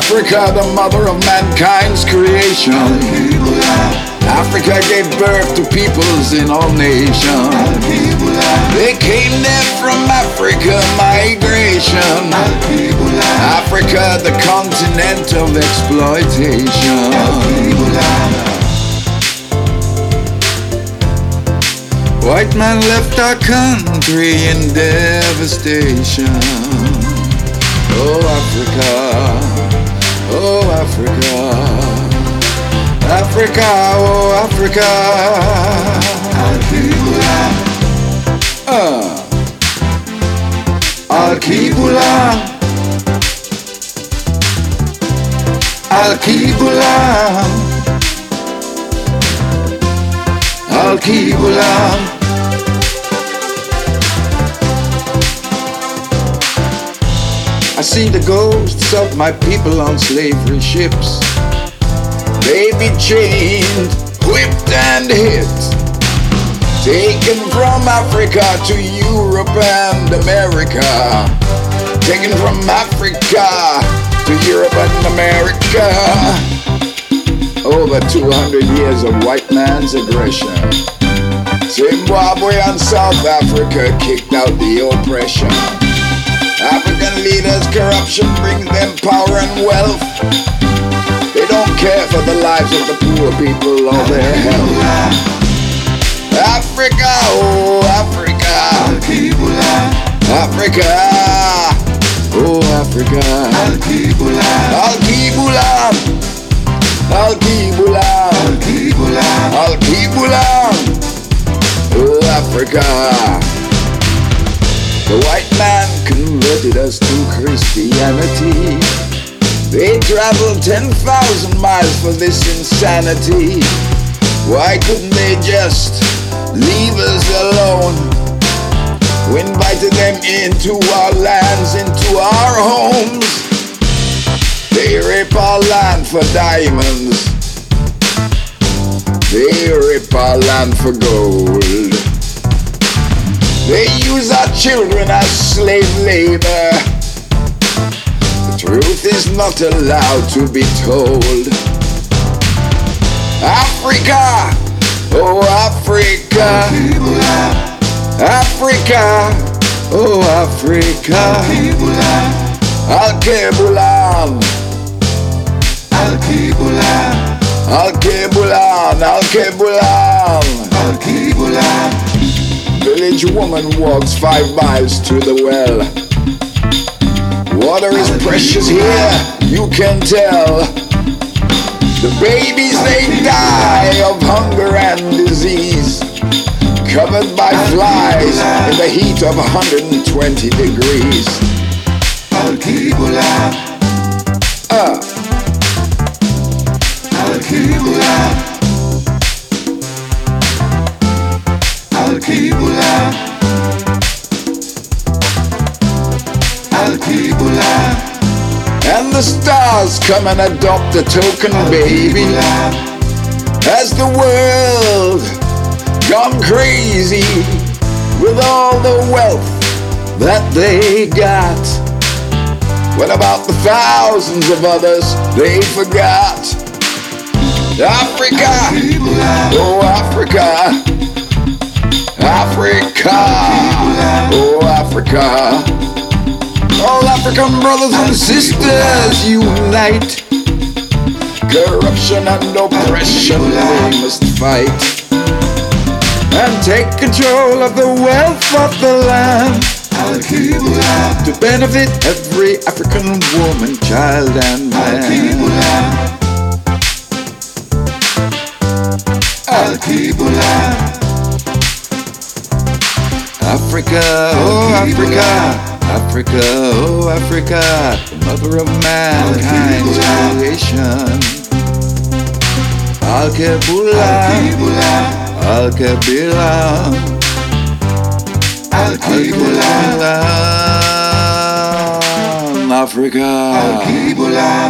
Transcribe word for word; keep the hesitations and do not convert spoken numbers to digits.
Africa, the mother of mankind's creation. Africa gave birth to peoples in all nations. They came there from Africa, migration. Africa, the continent of exploitation. White man left our country in devastation. Oh Africa, oh Africa, Africa, oh Africa. Uh. Al-Qibla, Al-Qibla, Al-Qibla. I see the ghosts of my people on slavery ships. They be chained, whipped and hit, taken from Africa to Europe and America. Taken from Africa to Europe and America. Over two hundred years of white man's aggression. Zimbabwe and South Africa kicked out the oppression. African leaders' corruption brings them power and wealth. They don't care for the lives of the poor people or their health. Africa, oh Africa, Africa, oh Africa, Al-Qibla, Al-Qibla, Al-Qibla, oh Africa. The white man converted us to Christianity. They traveled ten thousand miles for this insanity. Why couldn't they just leave us alone? We invited them into our lands, into our homes. They rape our land for diamonds. They rape our land for gold. They use our children as slave labor. The truth is not allowed to be told. Africa, oh Africa, Africa, oh Africa, Al-Qibla, Al-Qibla, Al-Qibla, Al-Qibla. Village woman walks five miles to the well. Water is precious here, you can tell. The babies, they die of hunger and disease, covered by flies in the heat of one hundred twenty degrees. Al-Qibla, uh. Al-Qibla, Al-Qibla, Al-Qibla. And the stars come and adopt a token baby. Has the world gone crazy with all the wealth that they got? What about the thousands of others they forgot? Africa, oh Africa, Africa, oh Africa. All African brothers and sisters unite. Corruption and oppression we must fight, and take control of the wealth of the land, to benefit every African woman, child and man. Al-Qibla, Africa, oh Africa, Africa, oh Africa, the mother of mankind's creation. Al-Qibla, Al-Qibla, Al-Qibla, Africa.